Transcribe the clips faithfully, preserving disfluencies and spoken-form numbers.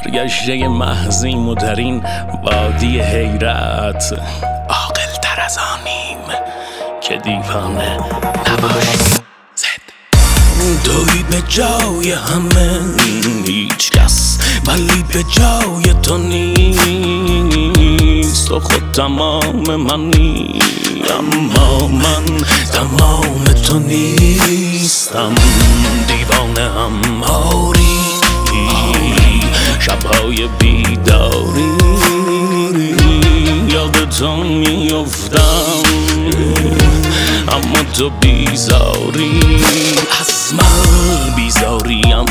سرگشته محضیم و در این وادی حیرت عاقل تر از آنیم که دیوانه نباشیم. توی به جای همه هیچ کس ولی به جای تو نیست. تو خود تمام منی اما من تمام تو نیستم. دیوانه هم آری شبهای بیداری یاد تو میافتم اما تو بیزاری. از من بیزاریم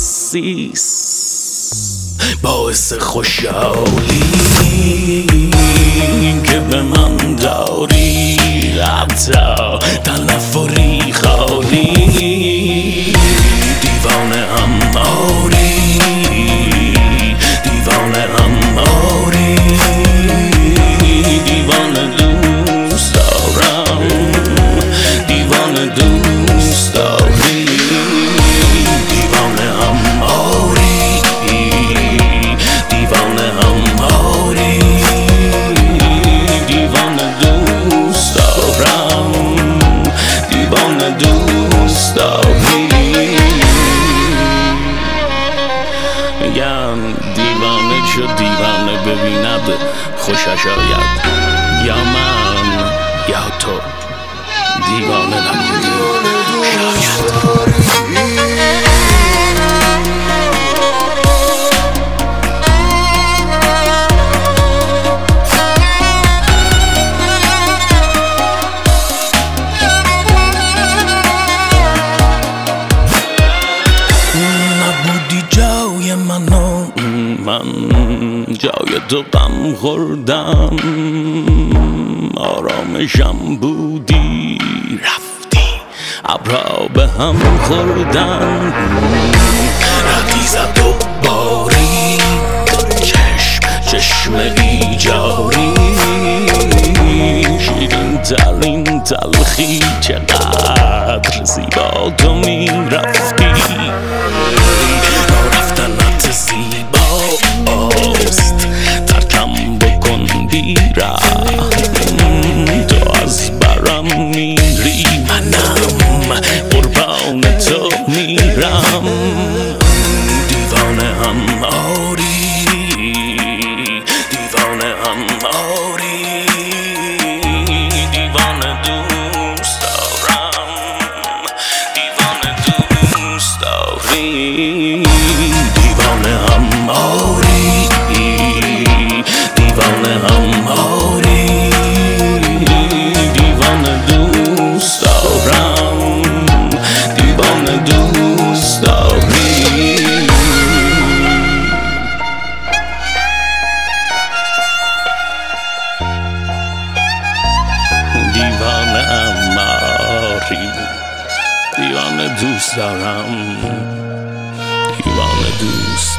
حسیست باعث خوشحالی که به من داری حتی تنفری خالی. دیوانه هم آری دیوانه هم آری دیوانه دوست دارم دیوانه دوست داری. دیوانه هم آری دیوانه هم آری دیوانه دوست دارم دیوانه دوست داری. میگن دیوانه چو دیوانه ببیند خوشش آید، یا من یا تو دیوانه نبودیم شاید. نبودی جای منو من جای تو غم خوردم. آرامشم بودی رفتی ابرها به هم خوردن. ردی زد و باری چشم چشم ایجاری شیرین ترین تلخی چقدر زیبا تو می رفتی. رفتنت زیباست ترکم بکن بیرم. تو از برم میری منم قربان تو میرم. دیوانه هم آری دیوانه هم آری دیوانه دوست دارم دیوانه دوست داری. دیوانه هم آری دیوانه هم آری دیوانه دوست دارم دیوانه دوست داری. دیوانه هم آری دیوانه دوست دارم دیوانه دوست